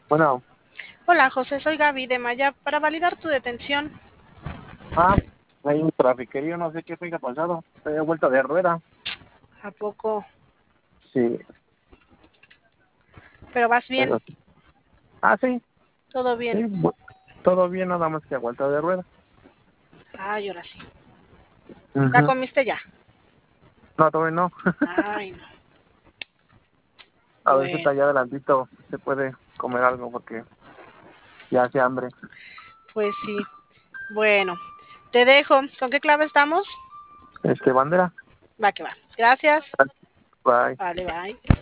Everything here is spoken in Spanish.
Bueno, Hola José, soy Gaby de Maya para validar tu detención. ah, hay un trafiquerío, no sé qué tenga pasado. Estoy de vuelta de rueda. ¿A poco? Sí, Pero vas bien, pero. Sí, todo sí, bien. todo bien, nada más que a vuelta de rueda. Ay, ahora sí. ¿Ya Ujú. comiste ya? No, todavía no. Ay, no. A ver si Bueno, está allá adelantito se puede comer algo porque ya hace hambre. pues sí. Bueno, te dejo. ¿Con qué clave estamos? Bandera. Va que va. Gracias. Bye. Vale, bye.